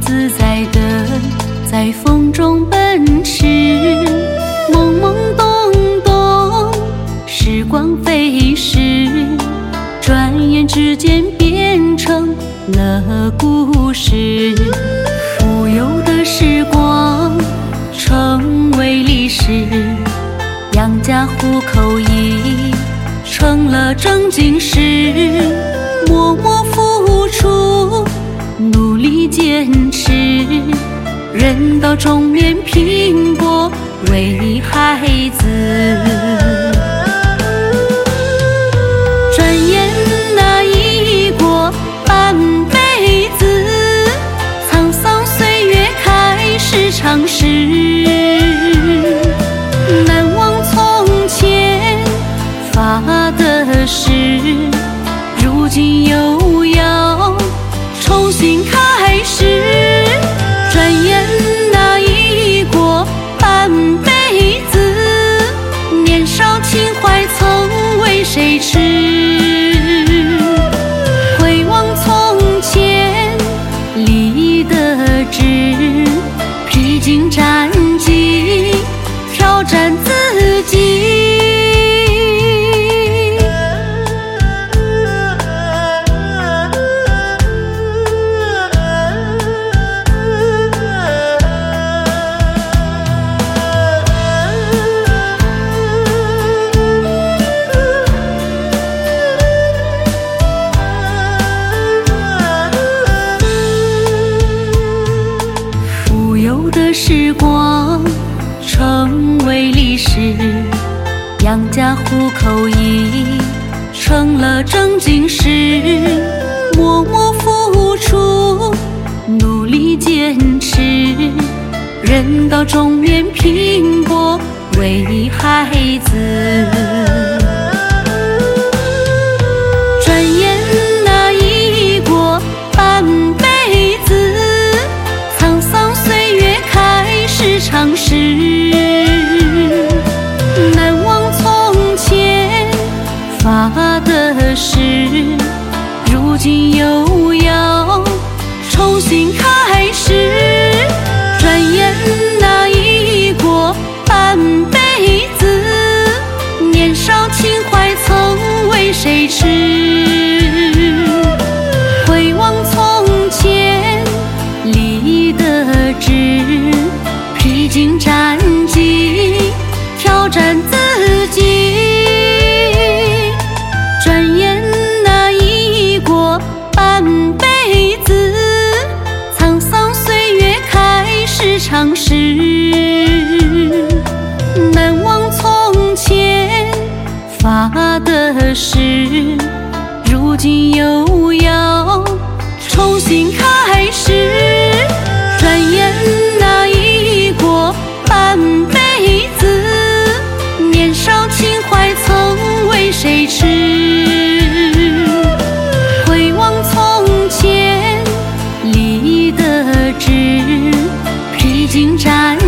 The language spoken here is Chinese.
自在地在风中奔驰，懵懵懂懂，时光飞逝，转眼之间变成了故事。富有的时光成为历史，养家糊口已成了正经事，默默付出，努力坚持，人到中年拼搏为孩子。转眼那已过半辈子，沧桑岁月开始尝试，难忘从前发的誓，如今又要重新开始。转眼那已过半辈子，年少情怀曾为谁痴？回望从前立的志，披荆斩棘，挑战自己。的时光成为历史，养家糊口已成了正经事，默默付出，努力坚持，人到中年拼搏为孩子。转眼那已过半辈子，沧桑岁月开始尝试，难忘从前发的誓，如今又要重新开始。转眼那已过半辈子，年少情怀曾为谁痴？回望从前立的志，披荆斩棘，挑战自己。转眼那已过半辈子，沧桑岁月开始尝试，难忘从前发的誓，如今又要重新开始。转眼那已过半辈子，年少情怀曾为谁痴？回望从前立的志，披荆斩